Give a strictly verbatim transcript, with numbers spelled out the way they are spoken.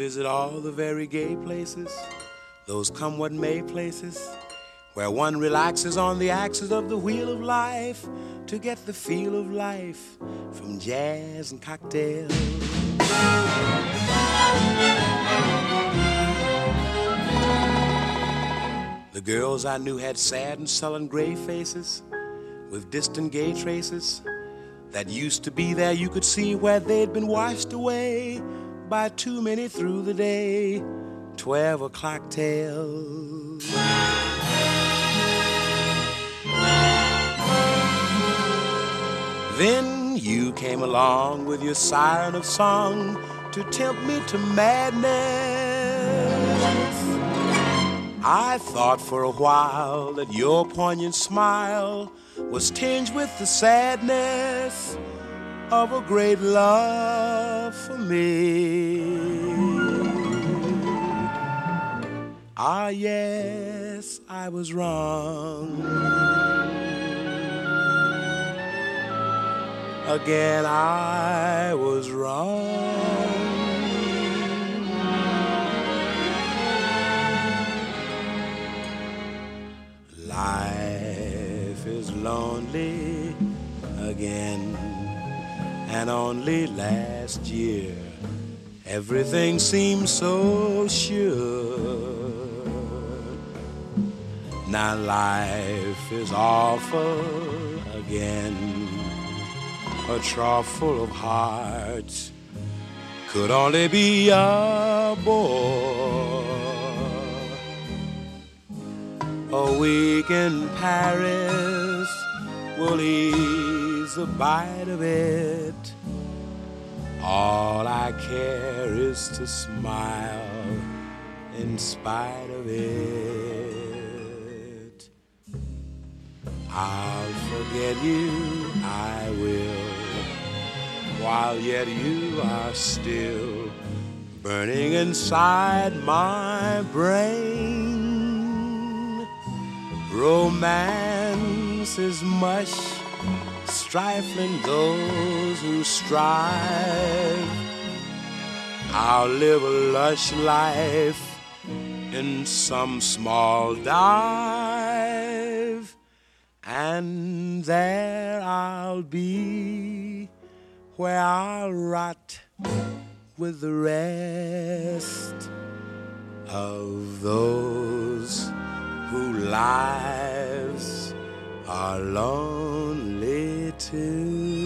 visit all the very gay places, those come what may places, where one relaxes on the axis of the wheel of life to get the feel of life from jazz and cocktails. The girls I knew had sad and sullen gray faces with distant gay traces that used to be there. You could see where they'd been washed away by too many through the day, twelve o'clock tales. Then you came along with your siren of song to tempt me to madness. I thought for a while that your poignant smile was tinged with the sadness of a great love for me. Ah, yes, I was wrong. Again, I was wrong. Life is lonely again, and only last year everything seemed so sure. Now life is awful again. A trough full of hearts could only be a bore. A week in Paris will ease the bite of it. All I care is to smile in spite of it. I'll forget you, I will, while yet you are still burning inside my brain. Romance is mush, stifling those who strive. I'll live a lush life in some small dive, and there I'll be, where I'll rot with the rest of those whose lives are lonely too.